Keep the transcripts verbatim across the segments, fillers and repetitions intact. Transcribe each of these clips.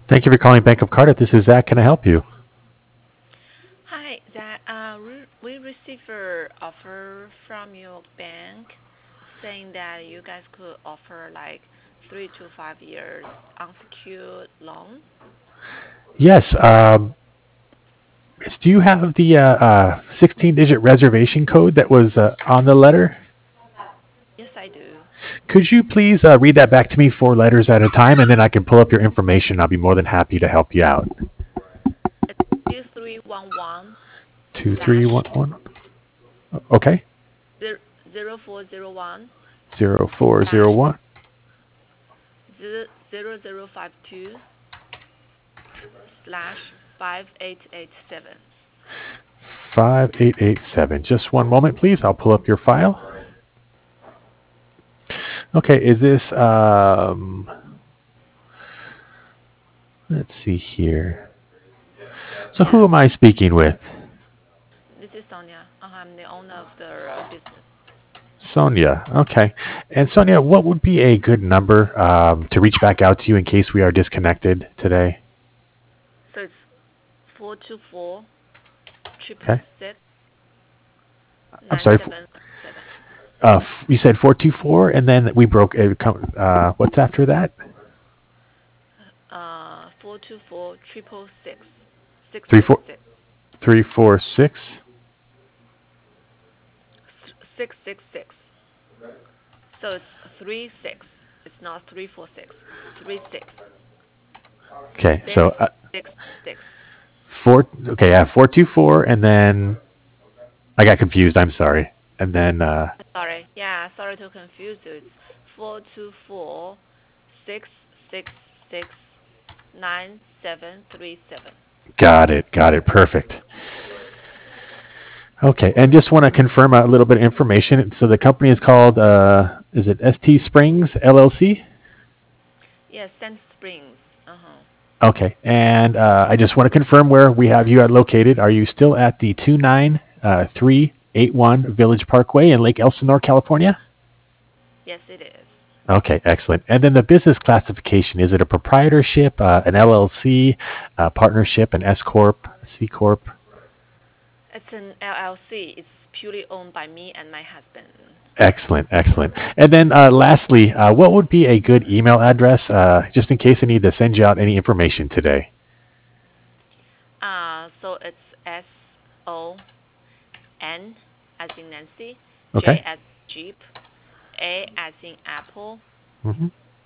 Thank you for calling Bank of Cardiff. This is Zach. Can I help you? Hi, that uh, re- we received an offer from your bank saying that you guys could offer like three to five years unsecured loan. Yes. Um, miss, do you have the uh, uh, sixteen-digit reservation code that was uh, on the letter? Yes, I do. Could you please uh, read that back to me four letters at a time, and then I can pull up your information. I'll be more than happy to help you out. It's two three one one Two, three, slash one, one. Okay. zero four zero one Zero, four, zero, slash one. zero zero zero five two slash five eight eight seven. Five, eight, eight, seven. Just one moment, please. I'll pull up your file. Okay. Is this? Um, let's see here. So who Yeah, am I speaking with? this is Sonia. Uh, I'm the owner of the uh, business. Sonia. Okay. And Sonia, what would be a good number um, to reach back out to you in case we are disconnected today? So it's four two four triple Okay. six I'm nine sorry. f- seven seven. Uh, f- you said four two four, and then we broke. Uh, com- uh, what's after that? Uh, four two four triple six six Three six four six three four six. six six six. So it's three six. It's not three four six. Three six Okay. six So uh, six six. four. Okay. Yeah. Four two four, and then I got confused. I'm sorry. And then uh, Sorry. Yeah, sorry to confuse you. It's four two four six six six nine seven three seven. got it. Got it. Perfect. Okay. And just want to confirm a little bit of information. So the company is called. Uh, is it S T Springs L L C? Yeah, Sand Springs. Uh huh. Okay. And uh, I just want to confirm where we have you at located. Are you still at the two nine three eight one Village Parkway in Lake Elsinore, California? Yes, it is. Okay, excellent. And then the business classification, is it a proprietorship, uh, an L L C, a partnership, an S Corp, a C Corp? It's an L L C. It's purely owned by me and my husband. Excellent, excellent. And then uh, lastly, uh, what would be a good email address uh, just in case I need to send you out any information today? Uh, so it's S O N as in Nancy, J Okay. as Jeep, A as in Apple, hmm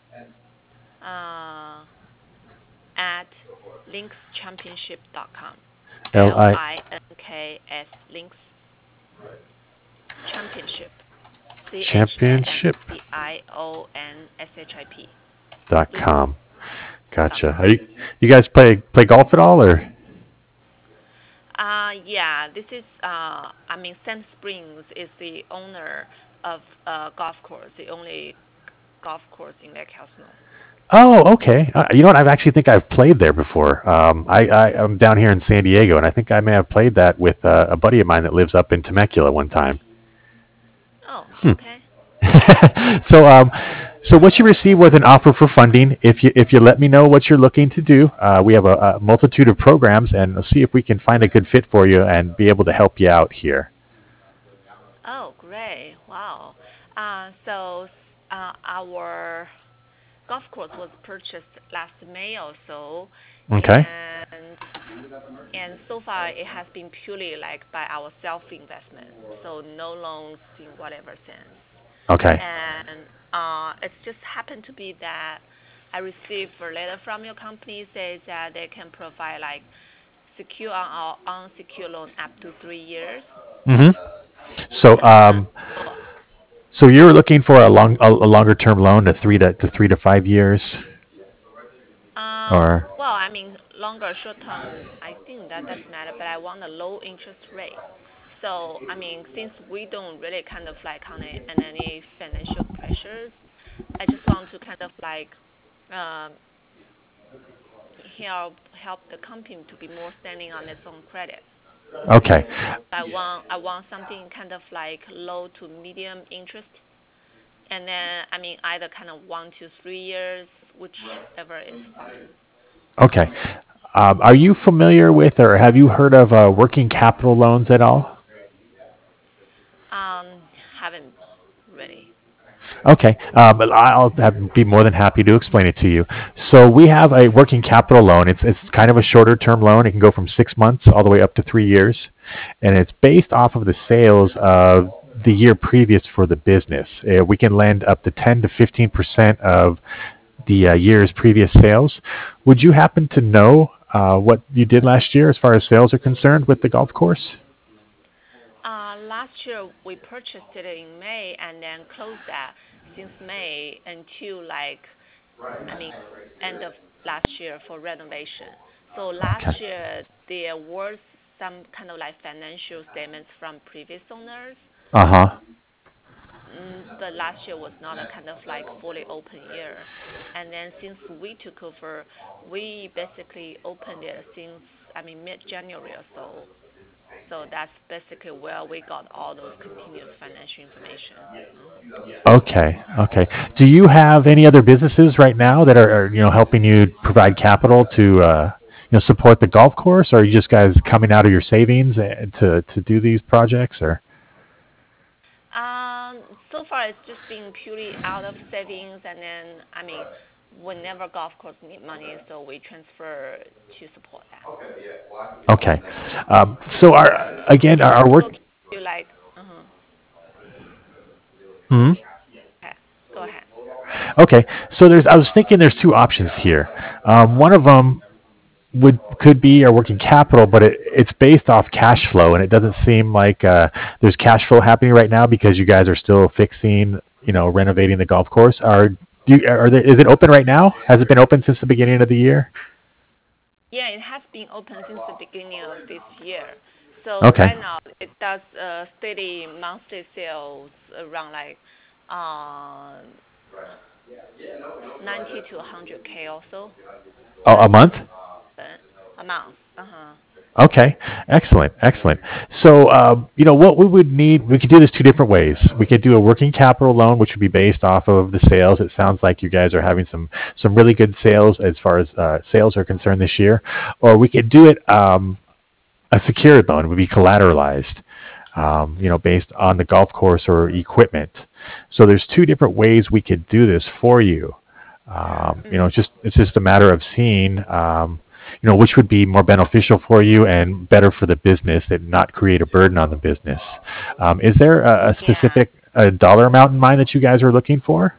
uh, at links championship dot com. L L I I N K S links championship. C H A M championship P I O N S H I P. dot Links com. dot Gotcha. com. Are you, you guys play play golf at all, or? Uh, yeah, this is, uh, I mean, Sand Springs is the owner of uh, golf course, the only golf course in Lake Elsinore. Oh, okay. Uh, you know what? I actually think I've played there before. Um, I, I I'm down here in San Diego, and I think I may have played that with uh, a buddy of mine that lives up in Temecula one time. Oh, okay. So, um, so what you received was an offer for funding. If you if you let me know what you're looking to do, uh, we have a, a multitude of programs, and we'll see if we can find a good fit for you and be able to help you out here. Oh, great. Wow. Uh, so uh, our golf course was purchased last May or so, Okay. and and so far it has been purely like by our self investment, so no loans in whatever sense. Okay. And uh, it's just happened to be that I received a letter from your company says that they can provide like secure on our unsecured loan up to three years. hmm So, Uh, um, so so you're looking for a long a, a longer term loan to three to, to three to five years, Uh, or well, I mean, longer, short term, I think that doesn't matter, but I want a low interest rate. So, I mean, since we don't really kind of like on a, on any financial pressures, I just want to kind of like um, help help the company to be more standing on its own credit. okay. I want I want something kind of like low to medium interest, and then I mean either kind of one to three years, whichever is fine. Okay. Um, are you familiar with or have you heard of uh, working capital loans at all? Um, haven't really. Okay, um, I'll have, be more than happy to explain it to you. So we have a working capital loan. It's it's kind of a shorter term loan. It can go from six months all the way up to three years, and it's based off of the sales of the year previous for the business. Uh, we can lend up to ten to fifteen percent of the uh, year's previous sales. Would you happen to know uh, what you did last year as far as sales are concerned with the golf course? Uh, last year we purchased it in May and then closed that since May until like, I mean, end of last year for renovation. So last Okay. year there was some kind of like financial statements from previous owners. Uh huh. Mm, but last year was not a kind of like fully open year. And then since we took over, we basically opened it since, I mean, mid-January or so. So that's basically where we got all those continuous financial information. Mhm. Okay. Okay. Do you have any other businesses right now that are, are you know helping you provide capital to uh, you know support the golf course, or are you just guys coming out of your savings uh, to to do these projects, or? Um, so far it's just been purely out of savings, and then I mean, whenever golf course need money, so we transfer to support that. Okay. Um, so our again our, So our so work. you like, uh-huh. Mhm. Okay, go ahead. Okay. So there's I was thinking there's two options here. Um, one of them would could be our working capital, but it, it's based off cash flow, and it doesn't seem like uh, there's cash flow happening right now because you guys are still fixing, you know, renovating the golf course. Are do you, are there, is it open right now? Has it been open since the beginning of the year? Yeah, it has been open since the beginning of this year. So Okay. right now it does uh, steady monthly sales around like uh, ninety to one hundred k also. Oh, a ninety to month. a month. Uh-huh. Okay, excellent, excellent. So, um, you know, what we would need, we could do this two different ways. We could do a working capital loan, which would be based off of the sales. It sounds like you guys are having some some really good sales as far as uh, sales are concerned this year, or we could do it um, a secured loan. It would be collateralized, um, you know, based on the golf course or equipment. So, there's two different ways we could do this for you. Um, you know, Mm. it's just it's just a matter of seeing, um, you know, which would be more beneficial for you and better for the business and not create a burden on the business. Um, is there a, a Yeah. specific uh dollar amount in mind that you guys are looking for?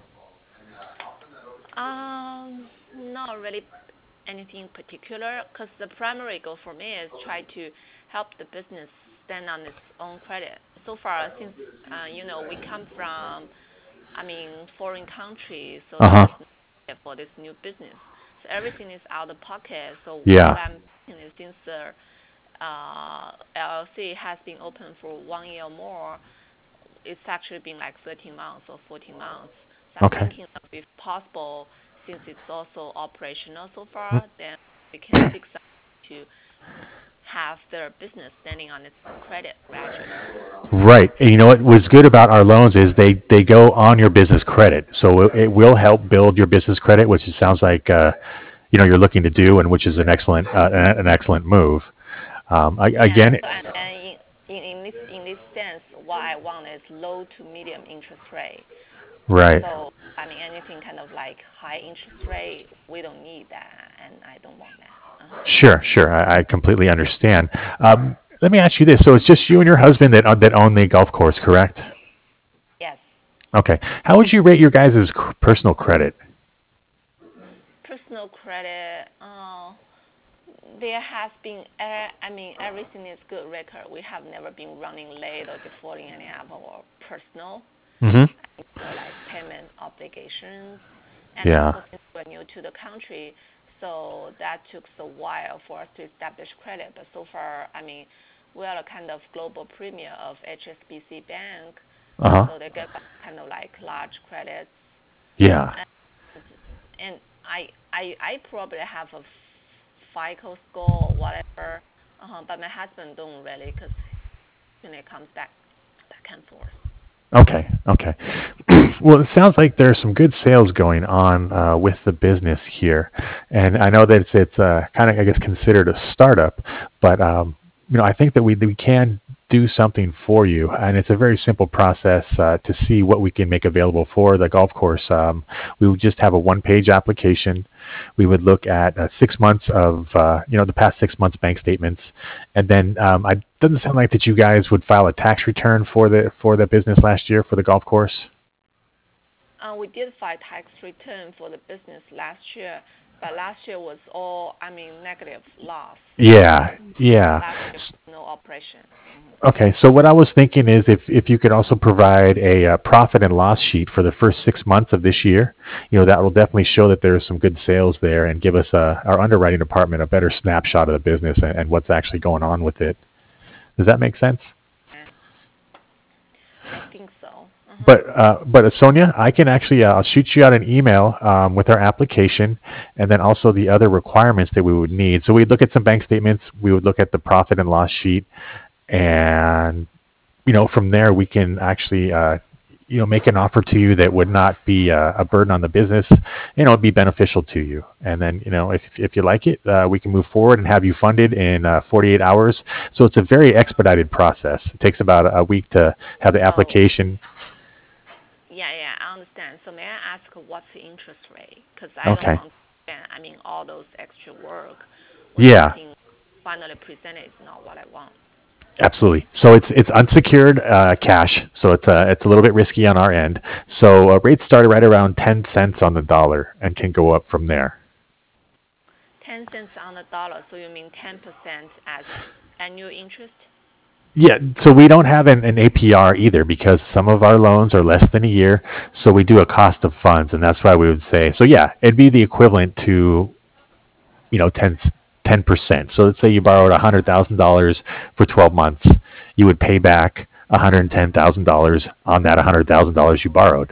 Um, not really anything particular, because the primary goal for me is try to help the business stand on its own credit. So far, since uh, you know we come from, I mean, foreign country, so Uh there huh. is no budget for this new business. So everything is out of pocket. So what Yeah. I'm thinking is since the uh, L L C has been open for one year or more, it's actually been like thirteen months or fourteen months. So I'm Okay. thinking of if possible, since it's also operational so Mm. far, then we can fix up to have their business standing on its own credit gradually. Right. And you know what was good about our loans is they, they go on your business credit. So it, it will help build your business credit, which it sounds like uh, you know you're looking to do, and which is an excellent uh, an, an excellent move. Um, I, Yeah. again, So and, and in, in in this in this sense, what I want is low to medium interest rate. right. So I mean anything kind of like high interest rate, we don't need that, and I don't want that. Uh huh. Sure, sure. I, I completely understand. Um, let me ask you this: so it's just you and your husband that uh, that own the golf course, correct? Yes. Okay. How would you rate your guys' c- personal credit? Personal credit. Uh, There has been, uh, I mean, everything is good record. We have never been running late or defaulting any of our personal, Mm-hmm. uh, like payment obligations. And Yeah. also since we're new to the country, so that took a while for us to establish credit. But so far, I mean, we are a kind of global premier of H S B C Bank, Uh huh. so they give us kind of like large credits. Yeah. And, and I, I, I probably have a FICO score or whatever. Uh-huh, but my husband don't really because when it comes back back and forth. Okay. Okay. Well, it sounds like there's some good sales going on uh, with the business here, and I know that it's it's uh, kind of I guess considered a startup, but um, you know I think that we we can do something for you, and it's a very simple process uh, to see what we can make available for the golf course. Um, we would just have a one-page application. We would look at uh, six months of uh, you know the past six months bank statements, and then um, it doesn't sound like that you guys would file a tax return for the for the business last year for the golf course. Uh, we did file tax return for the business last year, but last year was all, I mean, negative loss. Yeah, yeah. Last year, no operation. Mm-hmm. Okay, so what I was thinking is if, if you could also provide a uh, profit and loss sheet for the first six months of this year, you know, that will definitely show that there's some good sales there and give us uh, our underwriting department a better snapshot of the business and, and what's actually going on with it. Does that make sense? I think so. Uh-huh. But uh, but uh, Sonia, I can actually uh, I'll shoot you out an email um, with our application, and then also the other requirements that we would need. So we'd look at some bank statements. We would look at the profit and loss sheet, and you know from there we can actually uh, you know make an offer to you that would not be uh, a burden on the business. You know, it'd be beneficial to you. And then you know if if you like it, uh, we can move forward and have you funded in uh, forty-eight hours. So it's a very expedited process. It takes about a week to have the So, application. yeah, yeah, I understand. So may I ask what's the interest rate? Because I don't Okay. understand. I mean, all those extra work when Yeah. something finally presented is not what I want. Absolutely. So it's it's unsecured uh, cash, so it's uh, it's a little bit risky on our end. So uh, rates start right around ten cents on the dollar and can go up from there. ten cents on the dollar, so you mean ten percent as annual interest? Yeah, so we don't have an, an A P R either because some of our loans are less than a year. So we do a cost of funds, and that's why we would say. So yeah, it'd be the equivalent to you know ten ten percent. So let's say you borrowed one hundred thousand dollars for twelve months, you would pay back one hundred ten thousand dollars on that one hundred thousand dollars you borrowed.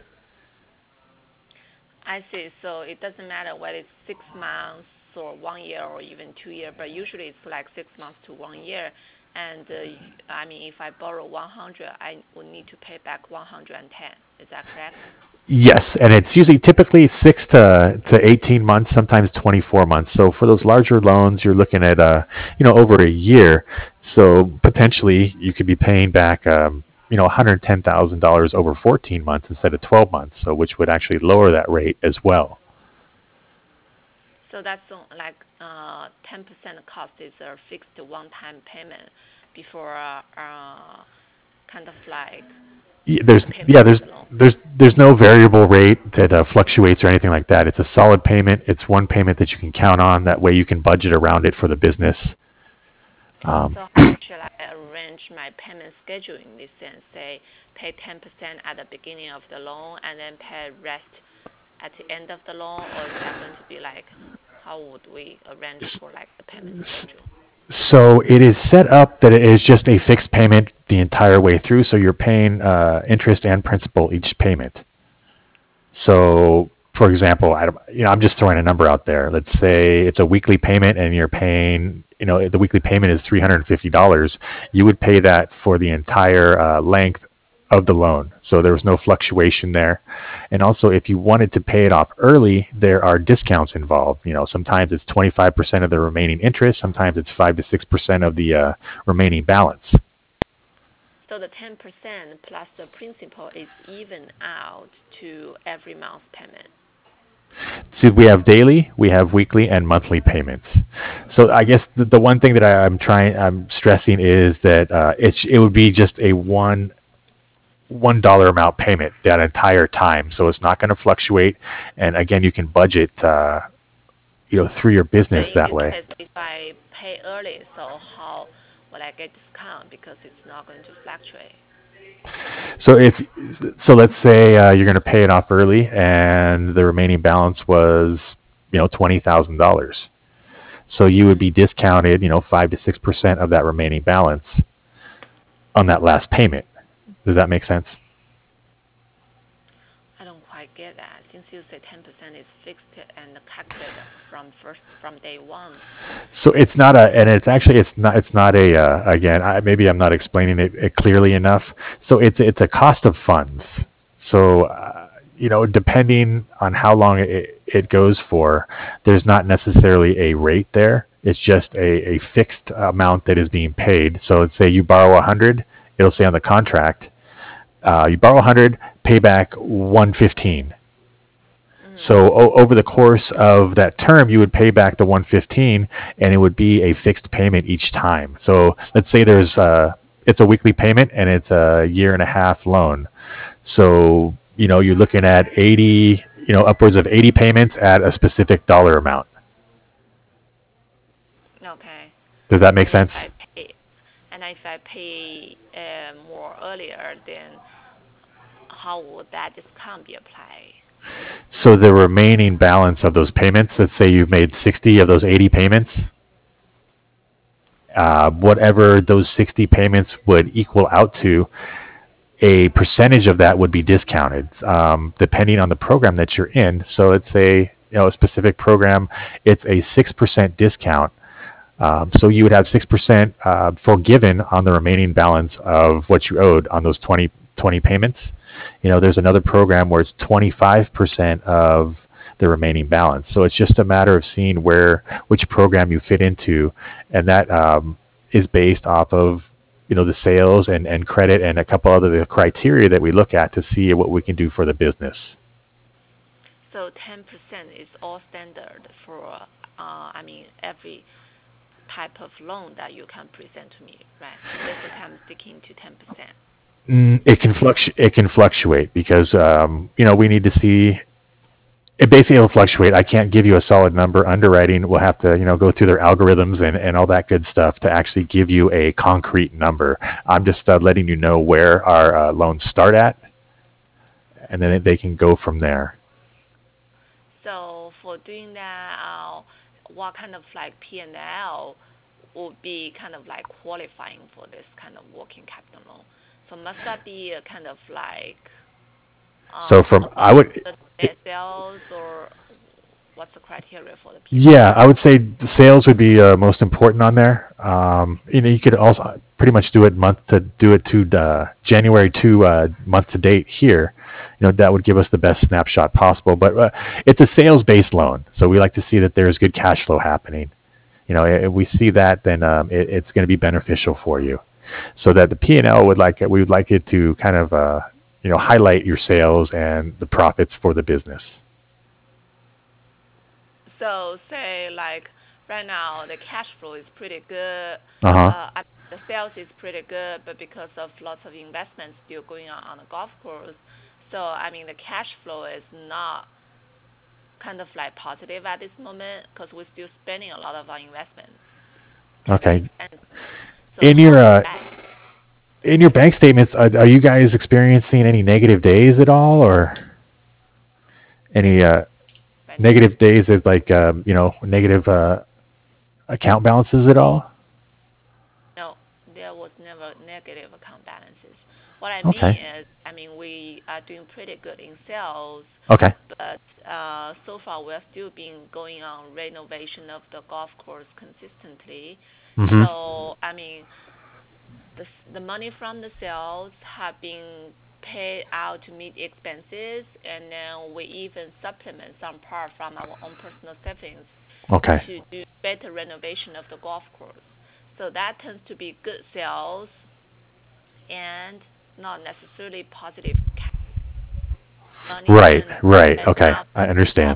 I see. So it doesn't matter whether it's six months or one year or even two years, but usually it's like six months to one year. And uh, I mean, if I borrow one hundred, I will need to pay back one hundred ten. Is that correct? Yes, and it's usually typically six to, to eighteen months, sometimes twenty-four months. So for those larger loans, you're looking at uh, you know over a year. So potentially you could be paying back um, you know one hundred ten thousand dollars over fourteen months instead of twelve months. So which would actually lower that rate as well. So that's uh, like uh, ten percent cost is a fixed one-time payment before uh, uh, kind of like Y- There's pay yeah back there's the loan. there's there's no variable rate that uh, fluctuates or anything like that. It's a solid payment. It's one payment that you can count on. That way you can budget around it for the business. Um, So how should I arrange my payment schedule in this sense? Say, pay ten percent at the beginning of the loan and then pay rest at the end of the loan, or is that going to be like, how would we arrange for like the payment schedule? So it is set up that it is just a fixed payment the entire way through. So you're paying uh, interest and principal each payment. So, for example, I, don't- you know, I'm just throwing a number out there. Let's say it's a weekly payment, and you're paying, you know, the weekly payment is three hundred fifty dollars. You would pay that for the entire uh, length of the loan. So there was no fluctuation there. And also, if you wanted to pay it off early, there are discounts involved. You know, sometimes it's twenty-five percent of the remaining interest. Sometimes it's five to six percent of the uh, remaining balance. So the ten percent plus the principal is even out to every month payment. So we have daily, we have weekly, and monthly payments. So I guess the, the one thing that I, I'm trying, I'm stressing is that uh, it's it would be just a one one dollar amount payment that entire time. So it's not going to fluctuate. And again, you can budget, uh, you know, through your So business in that this way. case, if I pay early, so how will I get discount because it's not going to fluctuate? So if so, let's say uh, you're going to pay it off early, and the remaining balance was, you know, twenty thousand dollars. So you would be discounted, you know, five to six percent of that remaining balance on that last payment. Does that make sense? I don't quite get that. Since you say ten percent is fixed and calculated from first from day one. So it's not a, and it's actually it's not it's not a uh, again I, maybe I'm not explaining it, it clearly enough. So it's it's a cost of funds. So uh, you know, depending on how long it, it goes for, there's not necessarily a rate there. It's just a, a fixed amount that is being paid. So let's say you borrow a hundred, it'll say on the contract, uh, you borrow a hundred, pay back one fifteen. Mm. So o- over the course of that term, you would pay back the one fifteen, and it would be a fixed payment each time. So let's say there's uh, it's a weekly payment and it's a year and a half loan. So you know you're looking at eighty, you know, upwards of eighty payments at a specific dollar amount. Okay. Does that make And if sense? I pay, and if I pay uh, more earlier, then how would that discount be applied? So the remaining balance of those payments, let's say you've made sixty of those eighty payments, uh, whatever those sixty payments would equal out to, a percentage of that would be discounted um, depending on the program that you're in. So let's say you know a specific program, it's a six percent discount. Um, so you would have six percent uh, forgiven on the remaining balance of what you owed on those twenty twenty payments. You know, there's another program where it's twenty-five percent of the remaining balance. So it's just a matter of seeing where which program you fit into, and that um, is based off of you know the sales and, and credit and a couple other criteria that we look at to see what we can do for the business. So ten percent is all standard for, uh, I mean, every type of loan that you can present to me, right? Basically, I'm sticking to ten percent. Mm, it can fluctu- it can fluctuate because um, you know we need to see it basically will fluctuate. I can't give you a solid number. Underwriting will have to, you know, go through their algorithms and, and all that good stuff to actually give you a concrete number. I'm just uh, letting you know where our uh, loans start at, and then they can go from there. So for doing that, uh, what kind of like P and L would be kind of like qualifying for this kind of working capital loan? So must that be a kind of like So um, from I above would, the it, net sales, or what's the criteria for the P and L? yeah, I would say the sales would be uh, most important on there. Um, you know, you could also pretty much do it month to do it to uh, January to uh, month to date here. You know, that would give us the best snapshot possible. But uh, it's a sales based loan, so we like to see that there's good cash flow happening. You know, if we see that, then um, it, it's going to be beneficial for you. So that the P and L would like it, we would like it to kind of uh, you know highlight your sales and the profits for the business. So say like right now the cash flow is pretty good. Uh huh. Uh, I- the sales is pretty good, but because of lots of investments still going on on the golf course, so I mean the cash flow is not kind of like positive at this moment because we're still spending a lot of our investment on the Okay. expense. So In how your would uh, that in your bank statements, are, are you guys experiencing any negative days at all, or any uh, benefit? negative days as like um, you know negative uh, account balances at all? No, there was never negative account balances. What I mean Okay. is, I mean, we are doing pretty good in sales, Okay. but uh, so far we're still been going on renovation of the golf course consistently. Mm-hmm. So, I mean, the s- the money from the sales have been paid out to meet expenses, and then we even supplement some part from our own personal savings Okay. to do better renovation of the golf course. So that tends to be good sales and not necessarily positive cash money, Right. and Right. and Okay. now I have. understand.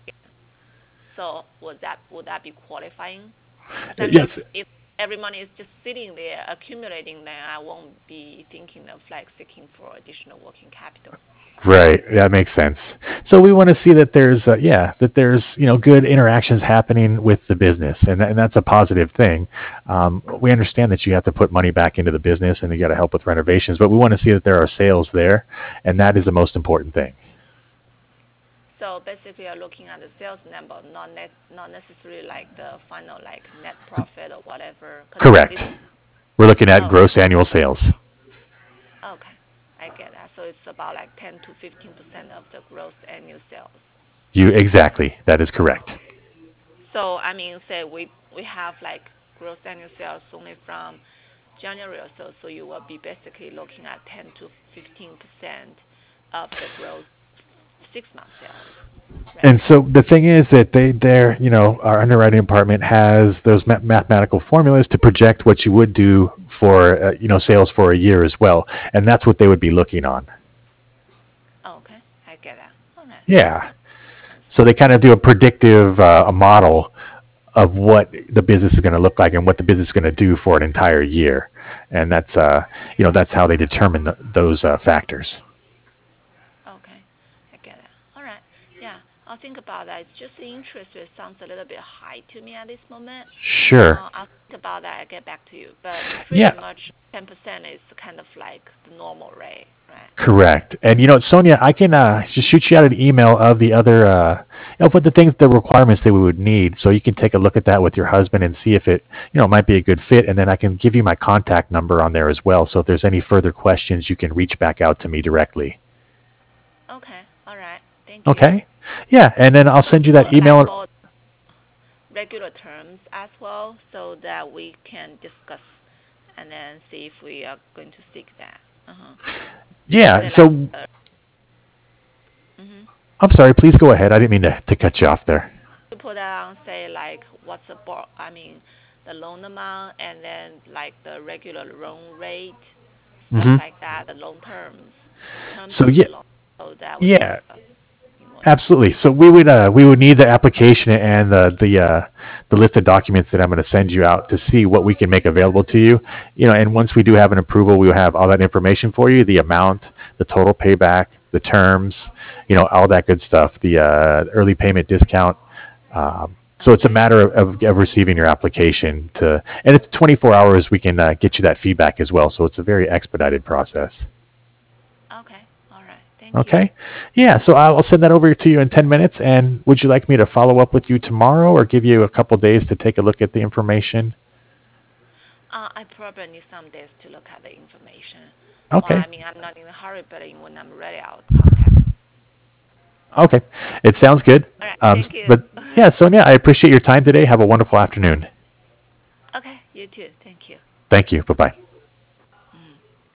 So would that would that be qualifying? Because I mean, Yes. if every money is just sitting there accumulating, then I won't be thinking of like seeking for additional working capital. Right. That makes sense. So we want to see that there's, uh, yeah, that there's, you know, good interactions happening with the business, and, and that's a positive thing. Um, we understand that you have to put money back into the business, and you got to help with renovations, but we want to see that there are sales there, and that is the most important thing. So basically, you're looking at the sales number, not net, not necessarily like the final like net profit or whatever. Because it's Correct. We're looking at oh, gross annual sales. okay, I get that. So it's about like ten to fifteen percent of the gross annual sales. You exactly. That is correct. So I mean, say we we have like gross annual sales only from January or so, so you will be basically looking at ten to fifteen percent of the gross six month sales, right? And so the thing is that they, their, you know, our underwriting department has those ma- mathematical formulas to project what you would do for, uh, you know, sales for a year as well, and that's what they would be looking on. Oh, okay, I get that. Okay, Yeah. sounds So they good. kind of do a predictive, uh, a model of what the business is going to look like and what the business is going to do for an entire year, and that's, uh, you know, that's how they determine the, those uh, factors. Okay, I get it. All right. Yeah, I'll think about that. It's just the interest rate sounds a little bit high to me at this moment. Sure. Uh, I'll think about that. I'll get back to you. But pretty Yeah. much ten percent is kind of like the normal rate, right? Correct. And you know, Sonia, I can uh, just shoot you out an email of the other, uh, you know, put the things, the requirements that we would need, so you can take a look at that with your husband and see if it, you know, might be a good fit. And then I can give you my contact number on there as well. So if there's any further questions, you can reach back out to me directly. Okay. All right. Thank you. Okay. Yeah. And then I'll So send you for that like email. for regular terms as well, so that we can discuss and then see if we are going to stick that. Uh-huh. To put Yeah. it like, So uh, mm-hmm. I'm sorry. Please go ahead. I didn't mean to, to cut you off there. To put down, say like what's the bar, I mean, the loan amount and then like the regular loan rate, stuff Hmm. like that, the loan terms, terms So of the yeah, loan, so that we can yeah. discuss in more detail. Absolutely. So we would uh, we would need the application and the the uh, the list of documents that I'm going to send you out to see what we can make available to you. You know, and once we do have an approval, we will have all that information for you: the amount, the total payback, the terms, you know, all that good stuff. The uh, early payment discount. Um, so it's a Okay. matter of, of, of receiving your application to, and it's twenty-four hours. We can uh, get you that feedback as well. So it's a very expedited process. Okay. All right. Thank you. Okay. Yeah. So I'll send that over to you in ten minutes. And would you like me to follow up with you tomorrow or give you a couple days to take a look at the information? Uh, I probably need some days to look at the information. Well, Okay. I mean, I'm not in a hurry, but when I'm ready, I'll contact. Okay. It sounds good. All right. Um, Thank you. but yeah, Sonia, I appreciate your time today. Have a wonderful afternoon. Okay. You too. Thank you. Thank you. Bye bye.